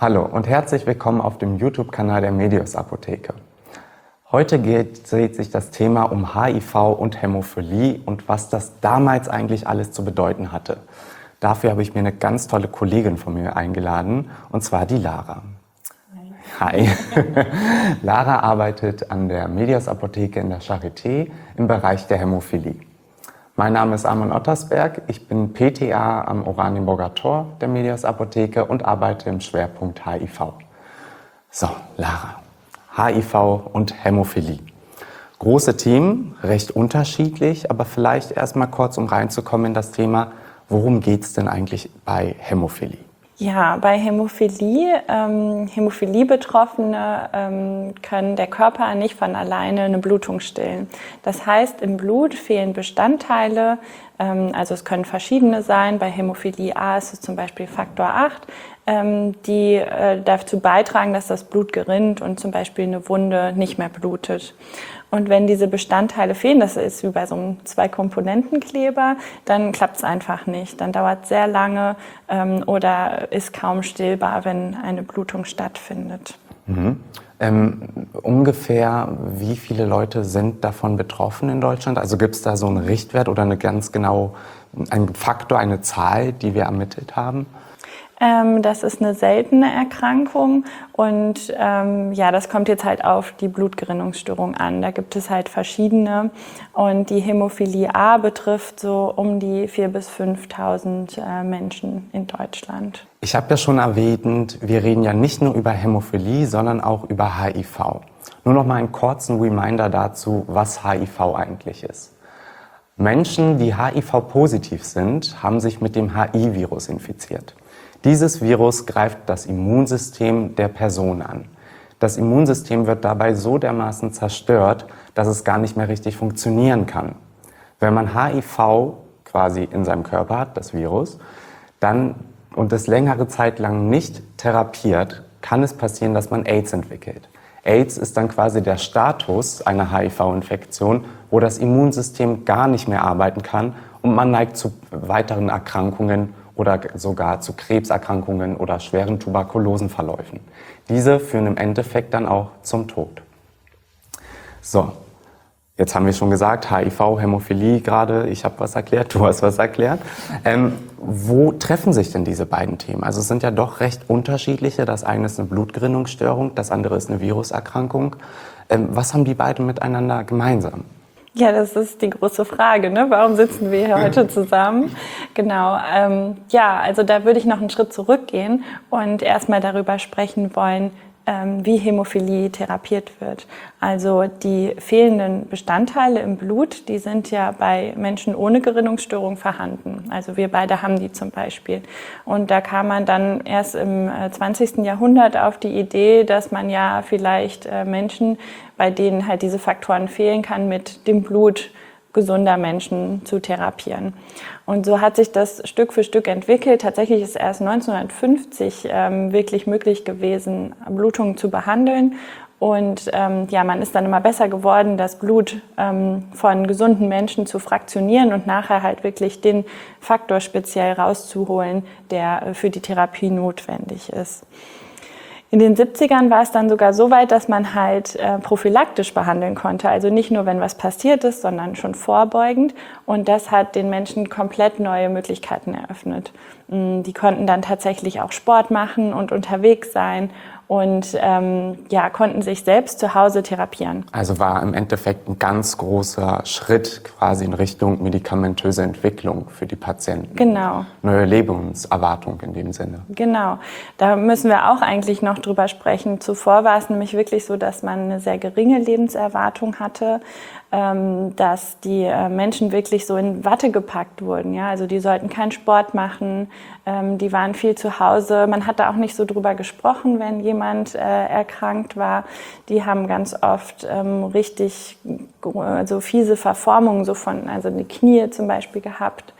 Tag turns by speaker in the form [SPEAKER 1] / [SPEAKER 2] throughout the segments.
[SPEAKER 1] Hallo und herzlich willkommen auf dem YouTube-Kanal der Medios Apotheke. Heute dreht sich das Thema um HIV und Hämophilie und was das damals eigentlich alles zu bedeuten hatte. Dafür habe ich mir eine ganz tolle Kollegin von mir eingeladen, und zwar die Lara. Hi. Lara arbeitet an der Medios Apotheke in der Charité im Bereich der Hämophilie. Mein Name ist Armin Ottersberg, ich bin PTA am Oranienburger Tor der Medios Apotheke und arbeite im Schwerpunkt HIV. So, Lara, HIV und Hämophilie. Große Themen, recht unterschiedlich, aber vielleicht erstmal kurz, um reinzukommen in das Thema, worum geht es denn eigentlich bei Hämophilie?
[SPEAKER 2] Ja, bei Hämophilie, Hämophilie-Betroffene können der Körper nicht von alleine eine Blutung stillen. Das heißt, im Blut fehlen Bestandteile, also es können verschiedene sein. Bei Hämophilie A ist es zum Beispiel Faktor 8, die dazu beitragen, dass das Blut gerinnt und zum Beispiel eine Wunde nicht mehr blutet. Und wenn diese Bestandteile fehlen, das ist wie bei so einem Zwei-Komponenten-Kleber, dann klappt es einfach nicht. Dann dauert es sehr lange oder ist kaum stillbar, wenn eine Blutung stattfindet.
[SPEAKER 1] Ungefähr wie viele Leute sind davon betroffen in Deutschland? Also gibt es da so einen Richtwert oder eine ganz genau, einen Faktor, eine Zahl, die wir ermittelt haben?
[SPEAKER 2] Das ist eine seltene Erkrankung und das kommt jetzt halt auf die Blutgerinnungsstörung an. Da gibt es halt verschiedene und die Hämophilie A betrifft so um die 4.000 bis 5.000 Menschen in Deutschland.
[SPEAKER 1] Ich habe ja schon erwähnt, wir reden ja nicht nur über Hämophilie, sondern auch über HIV. Nur noch mal einen kurzen Reminder dazu, was HIV eigentlich ist. Menschen, die HIV-positiv sind, haben sich mit dem HIV-Virus infiziert. Dieses Virus greift das Immunsystem der Person an. Das Immunsystem wird dabei so dermaßen zerstört, dass es gar nicht mehr richtig funktionieren kann. Wenn man HIV quasi in seinem Körper hat, das Virus, dann und es längere Zeit lang nicht therapiert, kann es passieren, dass man AIDS entwickelt. AIDS ist dann quasi der Status einer HIV-Infektion, wo das Immunsystem gar nicht mehr arbeiten kann und man neigt zu weiteren Erkrankungen oder sogar zu Krebserkrankungen oder schweren Tuberkulosenverläufen. Diese führen im Endeffekt dann auch zum Tod. So, jetzt haben wir schon gesagt, HIV, Hämophilie gerade, ich habe was erklärt, du hast was erklärt. Wo treffen sich denn diese beiden Themen? Also es sind ja doch recht unterschiedliche. Das eine ist eine Blutgerinnungsstörung, das andere ist eine Viruserkrankung. Was haben die beiden miteinander gemeinsam?
[SPEAKER 2] Ja, das ist die große Frage, ne? Warum sitzen wir hier heute zusammen? Genau, also da würde ich noch einen Schritt zurückgehen und erstmal darüber sprechen wollen, wie Hämophilie therapiert wird. Also die fehlenden Bestandteile im Blut, die sind ja bei Menschen ohne Gerinnungsstörung vorhanden. Also wir beide haben die zum Beispiel. Und da kam man dann erst im 20. Jahrhundert auf die Idee, dass man ja vielleicht Menschen, bei denen halt diese Faktoren fehlen kann, mit dem Blut gesunder Menschen zu therapieren. Und so hat sich das Stück für Stück entwickelt. Tatsächlich ist erst 1950 wirklich möglich gewesen, Blutungen zu behandeln. Und man ist dann immer besser geworden, das Blut von gesunden Menschen zu fraktionieren und nachher halt wirklich den Faktor speziell rauszuholen, der für die Therapie notwendig ist. In den 70ern war es dann sogar so weit, dass man halt prophylaktisch behandeln konnte. Also nicht nur, wenn was passiert ist, sondern schon vorbeugend. Und das hat den Menschen komplett neue Möglichkeiten eröffnet. Die konnten dann tatsächlich auch Sport machen und unterwegs sein und konnten sich selbst zu Hause therapieren.
[SPEAKER 1] Also war im Endeffekt ein ganz großer Schritt quasi in Richtung medikamentöse Entwicklung für die Patienten.
[SPEAKER 2] Genau.
[SPEAKER 1] Neue Lebenserwartung in dem Sinne.
[SPEAKER 2] Genau. Da müssen wir auch eigentlich noch drüber sprechen. Zuvor war es nämlich wirklich so, dass man eine sehr geringe Lebenserwartung hatte, dass die Menschen wirklich so in Watte gepackt wurden. Ja? Also die sollten keinen Sport machen, die waren viel zu Hause. Man hat da auch nicht so drüber gesprochen, wenn jemand erkrankt war. Die haben ganz oft richtig so fiese Verformungen, also die Knie zum Beispiel gehabt,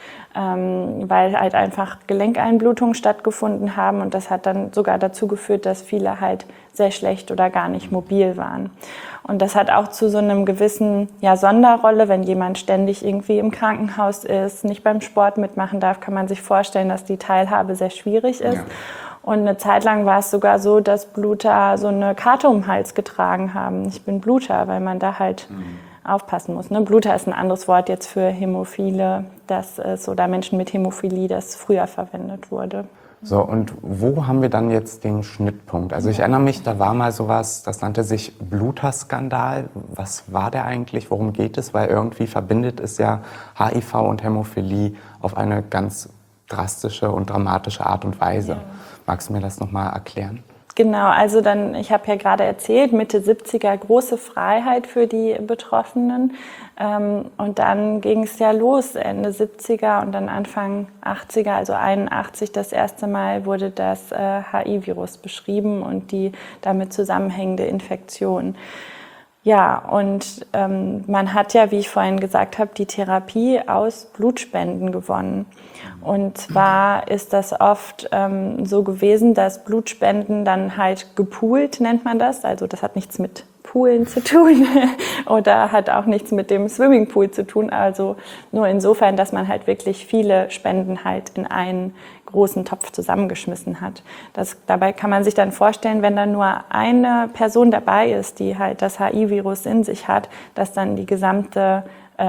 [SPEAKER 2] weil halt einfach Gelenkeinblutungen stattgefunden haben und das hat dann sogar dazu geführt, dass viele halt sehr schlecht oder gar nicht mobil waren. Und das hat auch zu so einem gewissen Sonderrolle, wenn jemand ständig irgendwie im Krankenhaus ist, nicht beim Sport mitmachen darf, kann man sich vorstellen, dass die Teilhabe sehr schwierig ist. Ja. Und eine Zeit lang war es sogar so, dass Bluter so eine Karte um den Hals getragen haben. Ich bin Bluter, weil man da halt aufpassen muss. Ne? Bluter ist ein anderes Wort jetzt für Hämophile, das ist, oder Menschen mit Hämophilie, das früher verwendet wurde.
[SPEAKER 1] So, und wo haben wir dann jetzt den Schnittpunkt? Also ich erinnere mich, da war mal sowas, das nannte sich Bluterskandal. Was war der eigentlich? Worum geht es? Weil irgendwie verbindet es ja HIV und Hämophilie auf eine ganz drastische und dramatische Art und Weise. Ja. Magst du mir das nochmal erklären?
[SPEAKER 2] Genau, also dann, ich habe ja gerade erzählt, Mitte 70er große Freiheit für die Betroffenen. Und dann ging es ja los, Ende 70er und dann Anfang 80er, also 81 das erste Mal wurde das HIV-Virus beschrieben und die damit zusammenhängende Infektion. Ja, und man hat ja, wie ich vorhin gesagt habe, die Therapie aus Blutspenden gewonnen. Und zwar ist das oft so gewesen, dass Blutspenden dann halt gepoolt, nennt man das. Also das hat nichts mit Poolen zu tun oder hat auch nichts mit dem Swimmingpool zu tun. Also nur insofern, dass man halt wirklich viele Spenden halt in einen großen Topf zusammengeschmissen hat. Dabei kann man sich dann vorstellen, wenn dann nur eine Person dabei ist, die halt das HIV-Virus in sich hat, dass dann die gesamte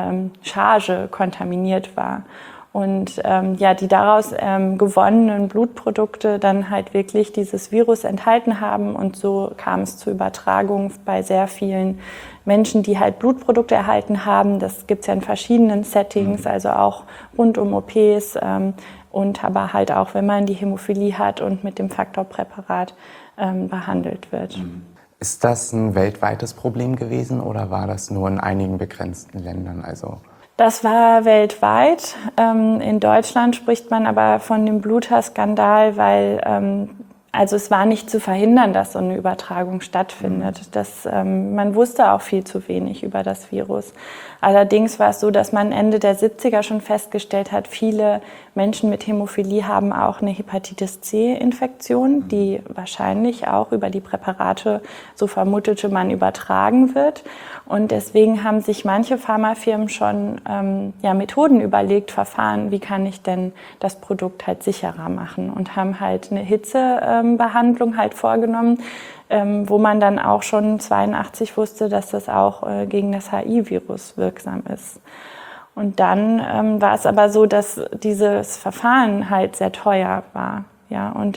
[SPEAKER 2] Charge kontaminiert war. Und die daraus gewonnenen Blutprodukte dann halt wirklich dieses Virus enthalten haben. Und so kam es zur Übertragung bei sehr vielen Menschen, die halt Blutprodukte erhalten haben. Das gibt es ja in verschiedenen Settings, also auch rund um OPs und aber halt auch, wenn man die Hämophilie hat und mit dem Faktorpräparat behandelt wird.
[SPEAKER 1] Ist das ein weltweites Problem gewesen oder war das nur in einigen begrenzten Ländern?
[SPEAKER 2] Das war weltweit. In Deutschland spricht man aber von dem Bluterskandal, weil also es war nicht zu verhindern, dass so eine Übertragung stattfindet. Man wusste auch viel zu wenig über das Virus. Allerdings war es so, dass man Ende der 70er schon festgestellt hat, viele Menschen mit Hämophilie haben auch eine Hepatitis-C-Infektion, die wahrscheinlich auch über die Präparate, so vermutete man, übertragen wird. Und deswegen haben sich manche Pharmafirmen schon Methoden überlegt, Verfahren, wie kann ich denn das Produkt halt sicherer machen, und haben halt eine Hitzebehandlung halt vorgenommen, wo man dann auch schon 82 wusste, dass das auch gegen das HIV-Virus wirksam ist. Und dann war es aber so, dass dieses Verfahren halt sehr teuer war. Ja, und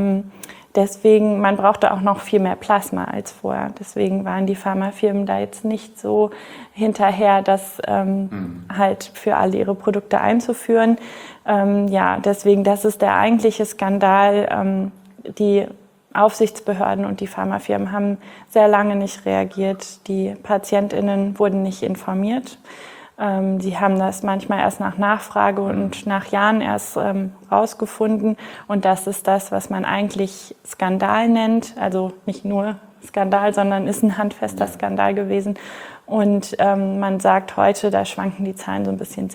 [SPEAKER 2] deswegen, man brauchte auch noch viel mehr Plasma als vorher. Deswegen waren die Pharmafirmen da jetzt nicht so hinterher, das halt für alle ihre Produkte einzuführen. Deswegen, das ist der eigentliche Skandal. Die Aufsichtsbehörden und die Pharmafirmen haben sehr lange nicht reagiert. Die PatientInnen wurden nicht informiert. Sie haben das manchmal erst nach Nachfrage und nach Jahren erst rausgefunden. Und das ist das, was man eigentlich Skandal nennt. Also nicht nur Skandal, sondern ist ein handfester Skandal gewesen. Und man sagt heute, da schwanken die Zahlen so ein bisschen,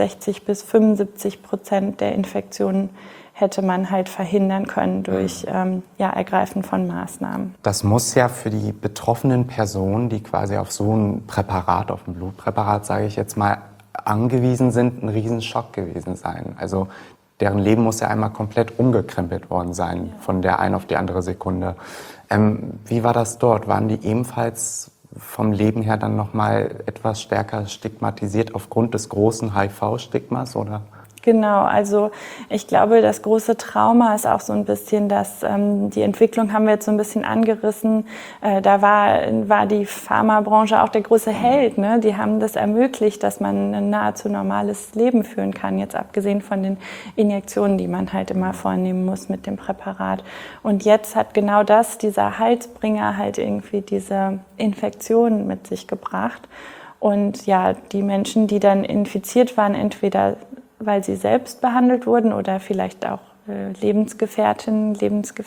[SPEAKER 2] 60-75% der Infektionen hätte man halt verhindern können durch Ergreifen von Maßnahmen.
[SPEAKER 1] Das muss ja für die betroffenen Personen, die quasi auf so ein Präparat, auf ein Blutpräparat, sage ich jetzt mal, angewiesen sind, ein Riesenschock gewesen sein. Also deren Leben muss ja einmal komplett umgekrempelt worden sein, von der einen auf die andere Sekunde. Wie war das dort? Waren die ebenfalls vom Leben her dann nochmal etwas stärker stigmatisiert aufgrund des großen HIV-Stigmas, oder?
[SPEAKER 2] Genau, also ich glaube, das große Trauma ist auch so ein bisschen, dass die Entwicklung haben wir jetzt so ein bisschen angerissen. Da war die Pharmabranche auch der große Held, ne? Die haben das ermöglicht, dass man ein nahezu normales Leben führen kann, jetzt abgesehen von den Injektionen, die man halt immer vornehmen muss mit dem Präparat. Und jetzt hat genau das, dieser Heilsbringer, halt irgendwie diese Infektion mit sich gebracht. Und ja, die Menschen, die dann infiziert waren, entweder weil sie selbst behandelt wurden oder vielleicht auch Lebensgefährten,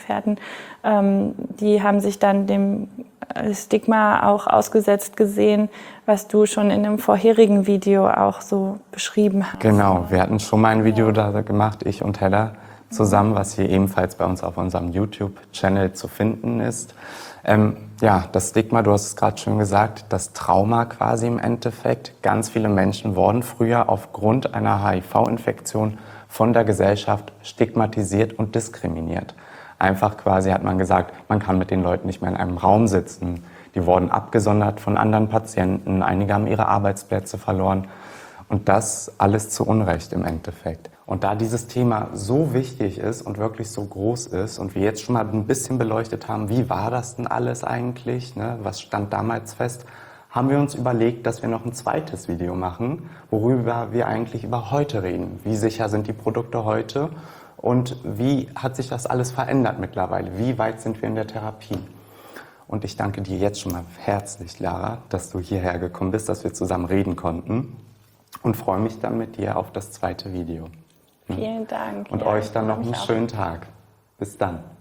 [SPEAKER 2] die haben sich dann dem Stigma auch ausgesetzt gesehen, was du schon in einem vorherigen Video auch so beschrieben hast.
[SPEAKER 1] Genau, wir hatten schon mal ein Video da gemacht, ich und Hella zusammen, was hier ebenfalls bei uns auf unserem YouTube-Channel zu finden ist. Das Stigma, du hast es gerade schon gesagt, das Trauma quasi im Endeffekt. Ganz viele Menschen wurden früher aufgrund einer HIV-Infektion von der Gesellschaft stigmatisiert und diskriminiert. Einfach quasi hat man gesagt, man kann mit den Leuten nicht mehr in einem Raum sitzen. Die wurden abgesondert von anderen Patienten, einige haben ihre Arbeitsplätze verloren. Und das alles zu Unrecht im Endeffekt. Und da dieses Thema so wichtig ist und wirklich so groß ist und wir jetzt schon mal ein bisschen beleuchtet haben, wie war das denn alles eigentlich, ne? Was stand damals fest, haben wir uns überlegt, dass wir noch ein zweites Video machen, worüber wir eigentlich über heute reden. Wie sicher sind die Produkte heute und wie hat sich das alles verändert mittlerweile? Wie weit sind wir in der Therapie? Und ich danke dir jetzt schon mal herzlich, Lara, dass du hierher gekommen bist, dass wir zusammen reden konnten. Und freue mich dann mit dir auf das zweite Video.
[SPEAKER 2] Vielen Dank.
[SPEAKER 1] Und
[SPEAKER 2] ja,
[SPEAKER 1] euch dann noch einen
[SPEAKER 2] mich auch.
[SPEAKER 1] schönen Tag. Bis dann.